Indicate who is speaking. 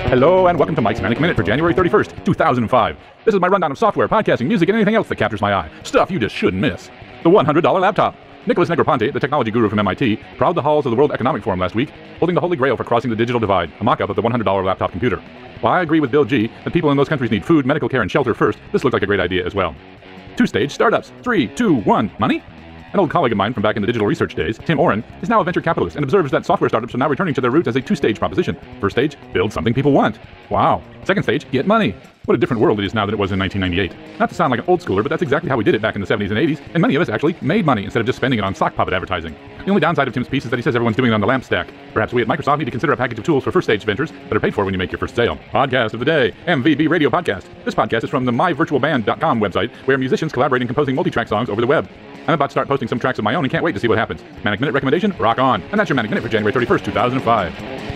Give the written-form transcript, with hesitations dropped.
Speaker 1: Hello and welcome to Mike's Manic Minute for January 31st, 2005. This is my rundown of software, podcasting, music, and anything else that captures my eye. Stuff you just shouldn't miss. The $100 laptop. Nicholas Negroponte, the technology guru from MIT, prowled the halls of the World Economic Forum last week, holding the holy grail for crossing the digital divide, a mock-up of the $100 laptop computer. While I agree with Bill G that people in those countries need food, medical care, and shelter first, this looked like a great idea as well. Two-stage startups. 3, 2, 1. Money? An old colleague of mine from back in the digital research days, Tim Oren, is now a venture capitalist and observes that software startups are now returning to their roots as a two-stage proposition. First stage, build something people want. Wow. Second stage, get money. What a different world it is now than it was in 1998. Not to sound like an old schooler, but that's exactly how we did it back in the 70s and 80s, and many of us actually made money instead of just spending it on sock puppet advertising. The only downside of Tim's piece is that he says everyone's doing it on the lamp stack. Perhaps we at Microsoft need to consider a package of tools for first-stage ventures that are paid for when you make your first sale. Podcast of the day, MVB Radio Podcast. This podcast is from the myvirtualband.com website, where musicians collaborate in composing multi-track songs over the web. I'm about to start posting some tracks of my own and can't wait to see what happens. Manic Minute recommendation? Rock on. And that's your Manic Minute for January 31st, 2005.